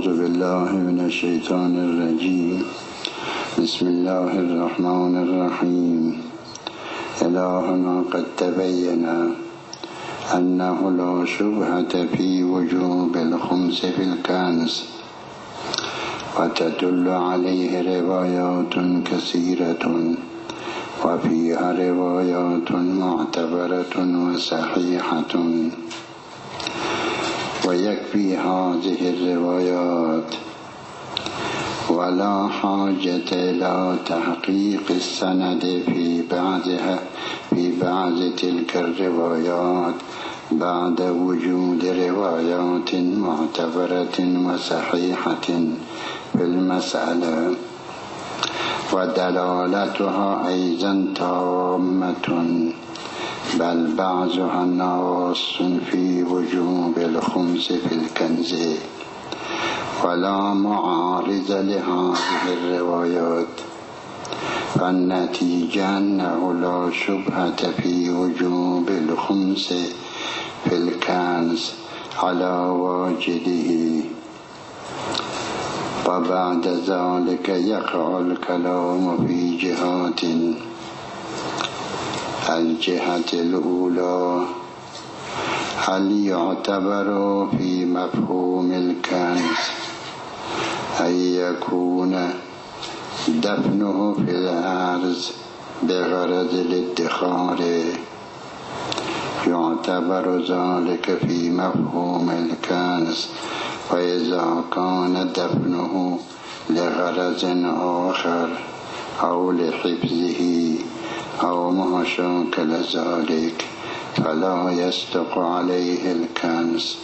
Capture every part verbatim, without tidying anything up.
اعوذ بالله من الشیطان الرجیم. بسم الله الرحمن الرحیم. الهنا قد تبین انه لا شبهة في وجوب الخمس في الكنز، وتدل عليه روايات كثيرة وفيها روايات معتبرة وصحيحة، ويكفي هذه الروايات ولا حاجة إلى تحقيق السند في بعضها في بعض تلك الروايات بعد وجود روايات معتبرة وصحيحة في المسألة، ودلالتها أيضا تامة، بل بعضها ناص في وجوب الخمس في الكنز، ولا معارض لهذه الروايات، فالنتيجة أنه لا شبهة في وجوب الخمس في الكنز على واجده. وبعد ذلك يقع الكلام في جهات: الجهة الأولى، هل يعتبر في مفهوم الكنز أن يكون دفنه في الأرض بغرض الادخار؟ يعتبر ذلك في مفهوم الكنز، وإذا كان دفنه لغرض آخر أو لحفظه أو ما شاكل ذلك فلا يصدق عليه الكنز.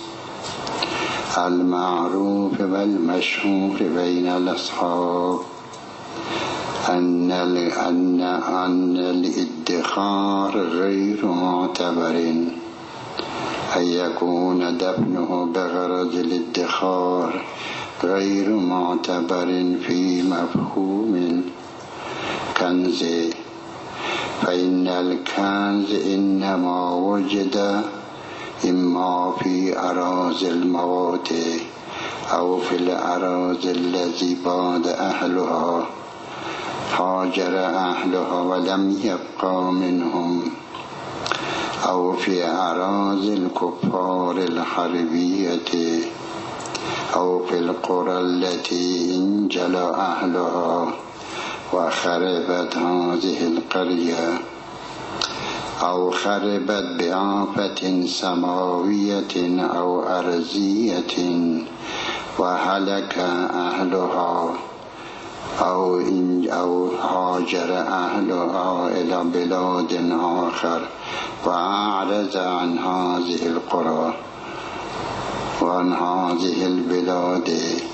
المعروف والمشهور بين الأصحاب أن أن أن الادخار غير معتبر، أن يكون دفنه بغرض الادخار غير معتبر في مفهوم الكنز، فإن الكنز إنما وجد إما في أراضي الموات أو في الأراضي التي باد أهلها هاجر أهلها ولم يبقى منهم، أو في أراضي الكفار الحربية، أو في القرى التي انجلى أهلها وخربت هذه القرية، أو خربت بآفة سماوية أو أرضية وهلك أهلها، أو أو هاجر أهلها إلى بلاد آخر وأعرض عن هذه القرى وعن هذه البلاد،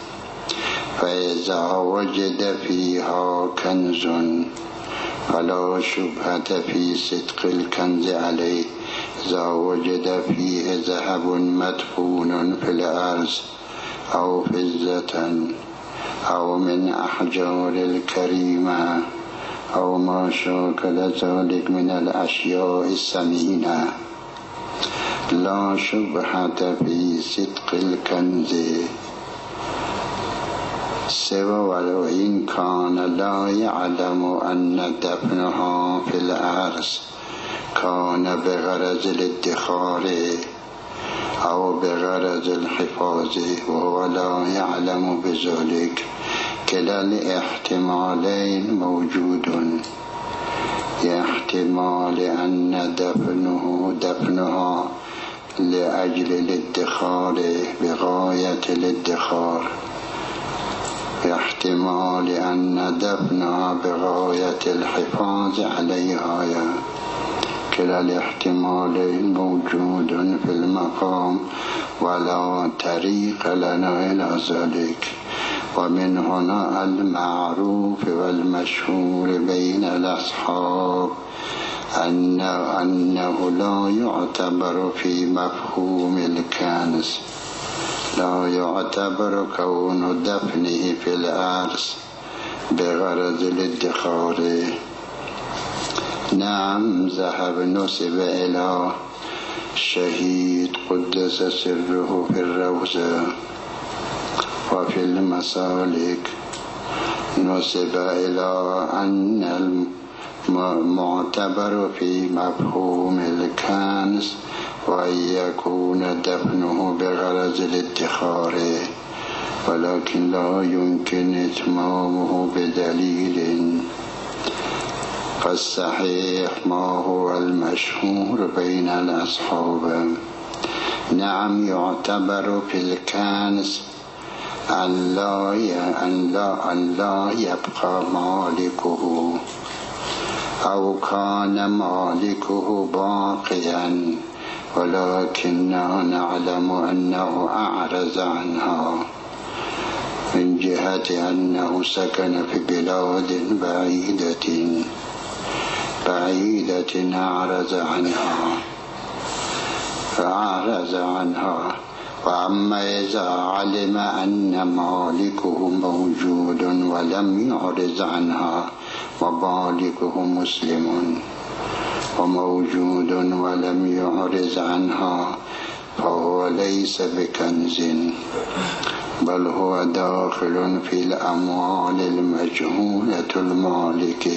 فإذا وجد فيها كنز فلا شبهة في صدق الكنز عليه. إذا وجد فيه ذهب مدفون في الأرض أو فضة أو من أحجار الكريمة أو ما شاكل ذلك من الأشياء الثمينة، لا شبهة في صدق الكنز، سوى ولو إن كان لا يعلم أن دفنها في الأرض كان بغرض الادخار أو بغرض الحفاظ وهو لا يعلم بذلك. كلا الاحتمالين موجود، احتمال أن دفنه دفنها لأجل الادخار بغاية الادخار، احتمال أن دفنها بغاية الحفاظ عليها. كلا الاحتمالين موجود في المقام ولا طريق لنا إلى ذلك. ومن هنا المعروف والمشهور بين الأصحاب أن أنه لا يعتبر في مفهوم الكنز، لا يعتبر كون دفنه في الأرض بغرض الادخار. نعم، ذهب نسب إلى شهيد قدس سره في الروضة وفي المسالك نسب إلى أن المعتبر في مفهوم الكنز وأن يكون دفنه بغرض الادخار، ولكن لا يمكن إتمامه بدليل. فالصحيح ما هو المشهور بين الأصحاب: نعم، يعتبر في الكنز أن لا أن لا أن لا يبقى مالكه، أو كان مالكه باقيا ولكننا نعلم أنه أعرض عنها، من جهة أنه سكن في بلاد بعيدة بعيدة أعرض عنها فأعرض عنها. وأما إذا علم أن مالكه موجود ولم يعرض عنها، ومالكه مسلم وموجود ولم يعرض عنها، فهو ليس بكنز، بل هو داخل في الأموال المجهولة المالك،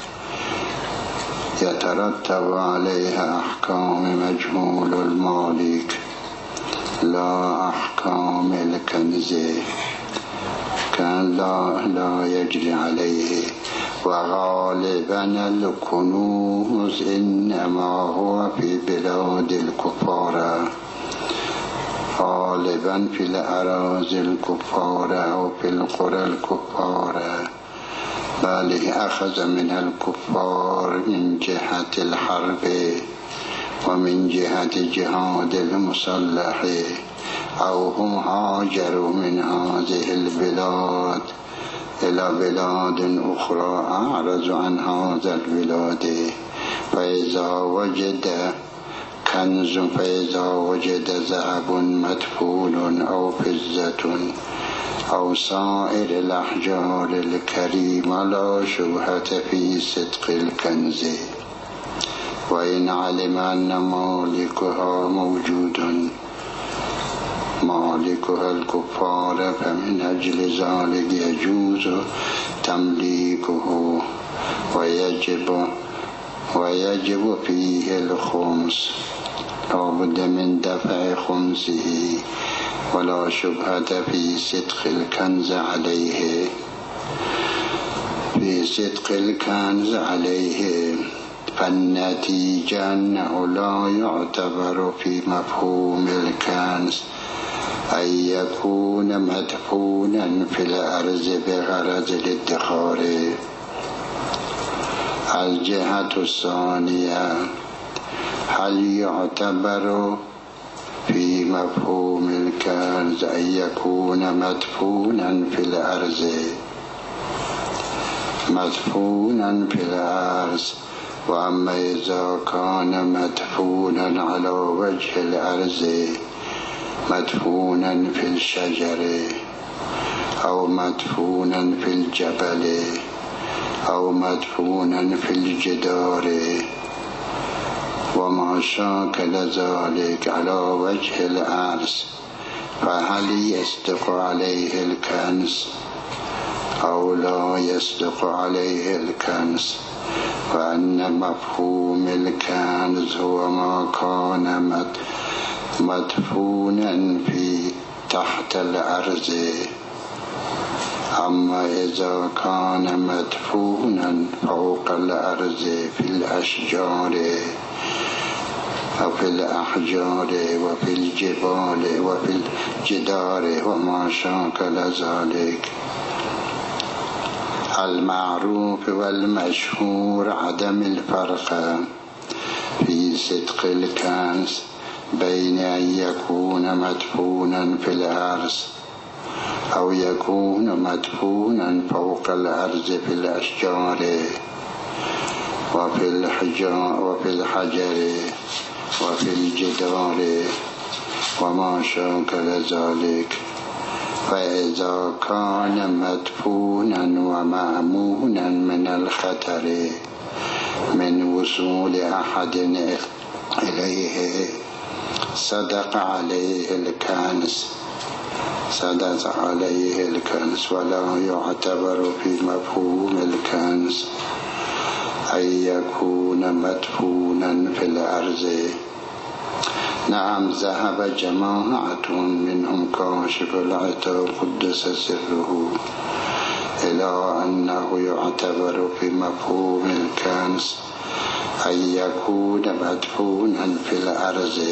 يترتب عليها أحكام مجهول المالك لا أحكام الكنز، كان لا, لا يجري عليه. وغالبا الكنوز إنما هو في بلاد الكفار، غالبا في الأراضي الكفار أو في القرى الكفار، بل أخذ من الكفار من جهة الحرب ومن جهة جهاد المسلح، أو هم هاجروا من هذه البلاد إلى بلاد أخرى أعرض عن هذا البلاد. فإذا وجد كنز فإذا وجد ذهب مدفون أو فضة أو سائر الأحجار الكريمة لا شبهة في صدق الكنز، وإن علم أن مالكها موجود مالكها الكفار، فمن أجل ذلك يجوز تمليكه ويجب ويجب فيه الخمس، لا بد من دفع خمسه، ولا شبهة في صدق الكنز عليه في صدق الكنز عليه. فالنتيجة أنه لا يعتبر في مفهوم الكنز أن يكون مدفونا في الأرض بغرض الادخار. الجهة الثانية: هل يعتبر في مفهوم الكنز أن يكون مدفونا في الأرض مدفونا في الأرض وأما إذا كان مدفونا على وجه الأرض، مدفونا في الشجر أو مدفونا في الجبل أو مدفونا في الجدار وما شاكل ذلك على وجه الأرض، فهل يصدق عليه الكنز أو لا يصدق عليه الكنز؟ فأن مفهوم الكنز هو ما كان مدفونا في تحت الأرض. أما إذا كان مدفونا فوق الأرض في الأشجار وفي الأحجار وفي الجبال وفي الجدار وما شاكل ذلك. المعروف والمشهور عدم الفرق في صدق الكنز بين أن يكون مدفونا في الأرض أو يكون مدفونا فوق الأرض في الأشجار وفي الحجر وفي الحجر وفي الجدار وما شاكل ذلك. فإذا كان مدفونا ومأمونا من الخطر من وصول أحد إليه، صدق عليه الكنز سدت عليه الكنز ولا يعتبر في مفهوم الكنز أن يكون مدفونا في الأرض. نعم ذهب جماعة منهم كاشف العتاب قدس سره إلى أنه يعتبر في مفهوم الكنز أن يكون مدفونا في الأرض،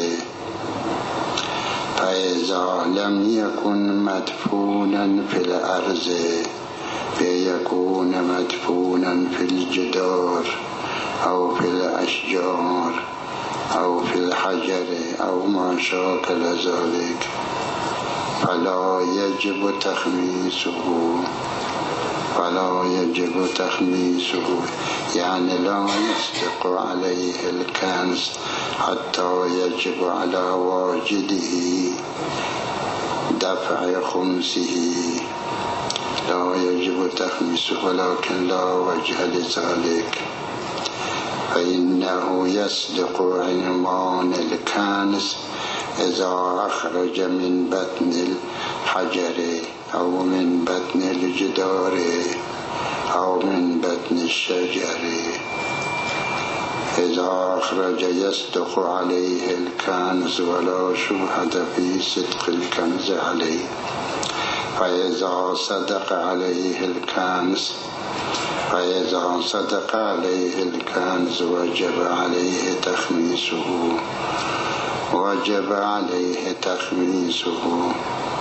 فإذا لم يكن مدفونا في الأرض فيكون مدفونا في الجدار أو في الأشجار أو في الحجر أو ما شاكل ذلك، فلا يجب تخميسه فلا يجب تخميسه يعني لا يصدق عليه الكنز حتى يجب على واجده دفع خمسه. لا يجب تخميسه ولكن لا وجه لذلك، فإنه يصدق عنوان الكنز إذا أخرج من بطن الحجر أو من بطن الجدار أو من بطن الشجر. إذا أخرج يصدق عليه الكنز ولا شبهة في صدق الكنز عليه، فإذا صدق عليه الكنز فإذا صدق عليه الكنز وجب عليه تخميسه وجب عليه تخميسه.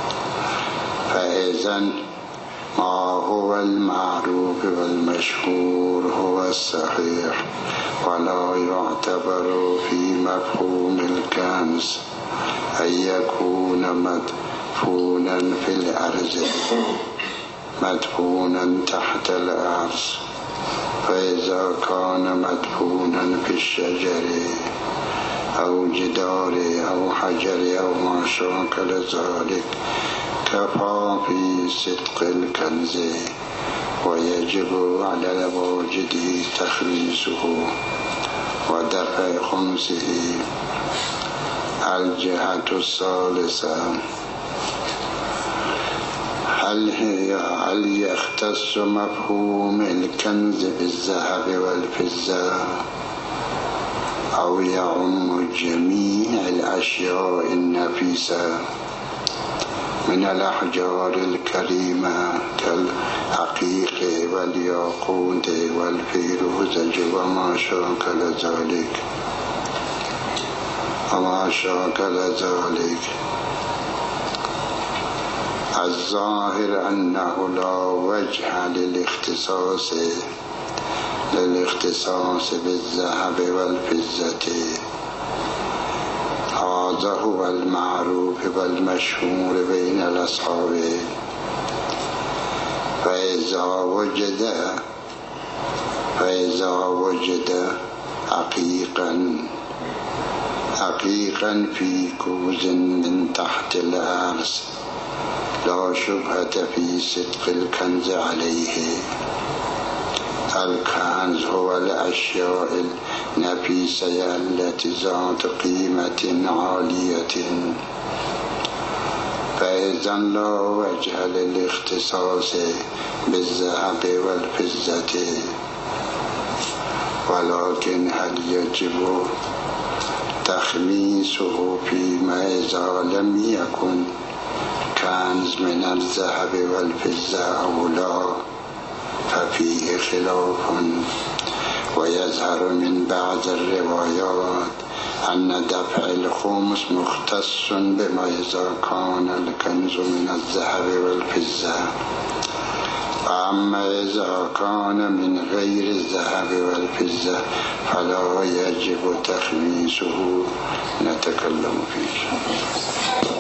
فإذا ما هو المعروف والمشهور هو الصحيح، ولا يعتبر في مفهوم الكنز أن يكون مدفونا في الأرض مدفونا تحت الأرض. فإذا كان مدفونا في الشجر أو جدار أو حجر أو ما شاكل ذلك كفى في صدق الكنز، ويجب على الواجد تخليصه ودفع خمسه. الجهة الثالثة هل هي هل يختص مفهوم الكنز بالذهب والفضة أو يعم جميع الأشياء النفيسة من الأحجار الكريمة كالحقيق والياقوت والفيروزج وما شاكل ذلك وما شاكل ذلك الظاهر أنه لا وجه للاختصاص للاختصاص بالذهب والفضة. هذا هو المعروف والمشهور بين الأصحاب. فإذا وجد فإذا وجد حقيقا حقيقا في كوز من تحت الأرض لا شبهة في صدق الكنز عليه. الكنز هو الأشياء النفيسة التي ذات قيمة عالية، فإذا لا وجه للاختصاص بالذهب والفضة. ولكن هل يجب تخميسه فيما إذا لم يكن كنز من الذهب والفضة أو لا؟ ففيه خلاف، ويظهر من بعض الروايات أن دفع الخمس مختص بما إذا كان الكنز من الذهب والفضة، أما إذا كان من غير الذهب والفضة فلا يجب تخميسه. نتكلم فيه.